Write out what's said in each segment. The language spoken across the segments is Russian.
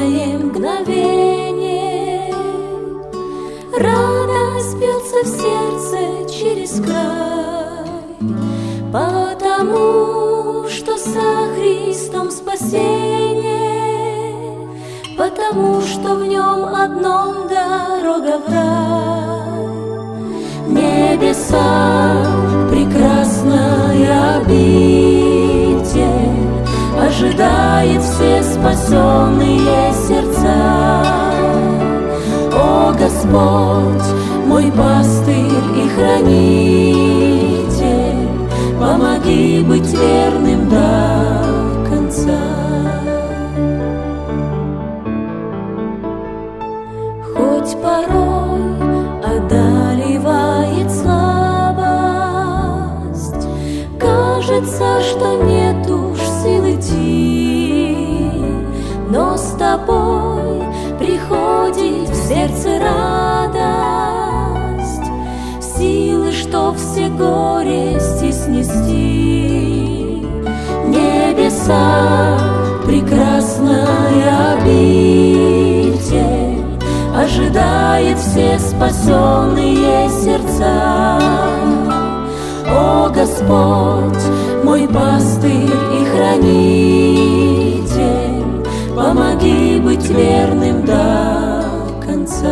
краткое мгновение, радость бьется в сердце через край, потому что со Христом спасение, потому что в нем одном дорога в рай. Небеса, прекрасная обитель, ожидает все спасенные сердца. О Господь, мой пастырь и хранитель, помоги быть верным до конца. Хоть порой одолевает слабость, кажется, что нет уж сил идти, но с тобой приходит в сердце радость, силы, что все горести снести. Небеса, прекрасная обитель, ожидает все спасенные сердца. О Господь, мой пастырь и хранитель, помоги быть верным до конца.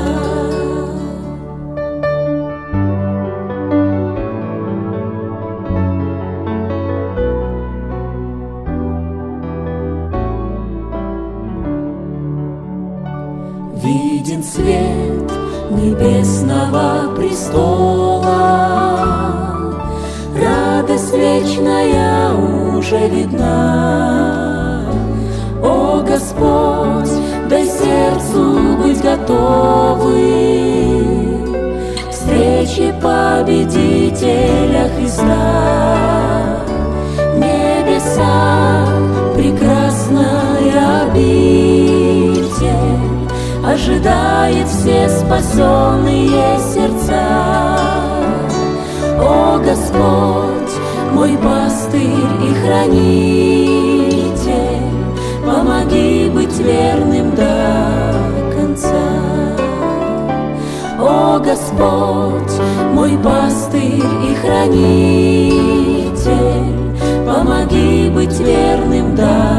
Виден свет небесного престола, радость вечная уже видна. О Господь, дай сердцу быть готовым встрече победителя Христа. Небеса, прекрасная обитель, ожидает все спасенные сердца. О Господь, мой пастырь и хранитель, помоги быть верным до конца. О Господь, мой пастырь и хранитель, помоги быть верным до конца.